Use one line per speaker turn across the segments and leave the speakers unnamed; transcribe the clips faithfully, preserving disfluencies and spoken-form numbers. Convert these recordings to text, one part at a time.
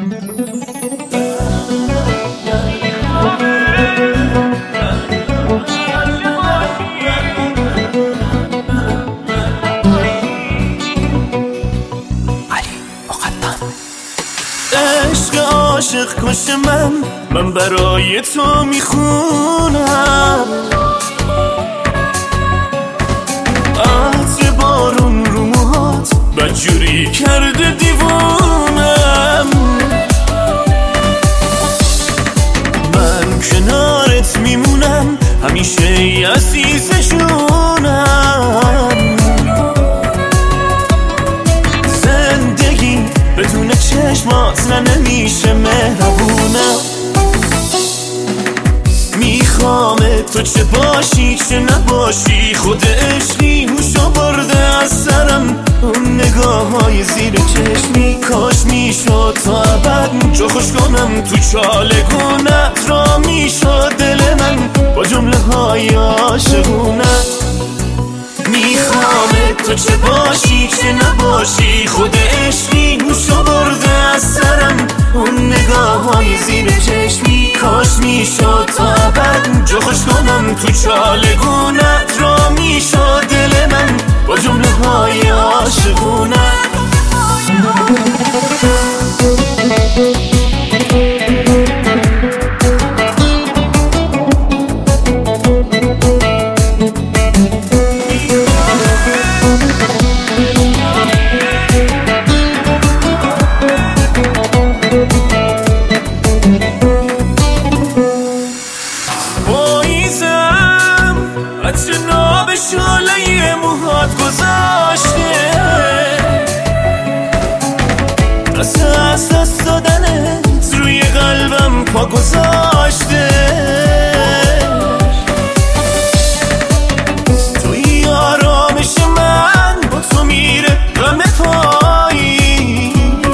عشق عاشق کش من من برای تو میخونم، عطر بارون رو موهات بدجوری کرده دیوونم. من کنارت میمونم همیشه ای عزیز جونم. زندگی بدون چشمات نه نمیشه مهربونم. میخوام تو چه باشی چه نباشی، خود عشقی هوشو برده از سرم. اون نگاه های زیر چشمی کاش میشد تا ابد جا خوش کنم تو چالگونت را میشد دل من با جمله های عاشقونه. میخوام تو چه باشی چه نباشی، خود عشقی هوشو برده از سرم. اون نگاه های زیر چشمی کاش میشد تا ابد جا خوش کنم تو چالگونت را میشد دل من با جمله های عاشقونه. عطر ناب شاله موهات گذاشته، دست از دست دادنت روی قلبم پا گذاشته. توی آرامش من با تو میره غم پایی،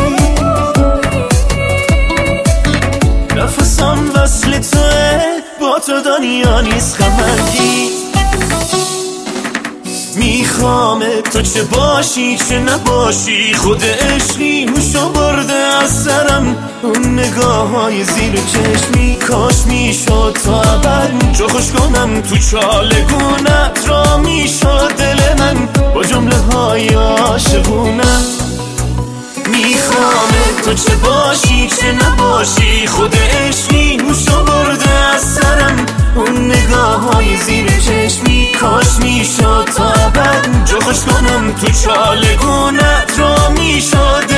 نفسم وصل توه با تو دنیا نیست غمگی. میخوام تو چه باشی چه نباشی، خود عشقی هوشو برده از سرم. اون نگاه های زیر چشمی کاش میشد تا ابد جا خوش کنم تو چالگونت را میشد دل من با جمله های عاشقونه. میخوام تو چه باشی چه نباشی، خود عشقی هوشو برده از سرم. اون نگاه های زیر چشمی کاش میشد تا ابد جا خوش کنم تو چالگونت را میشد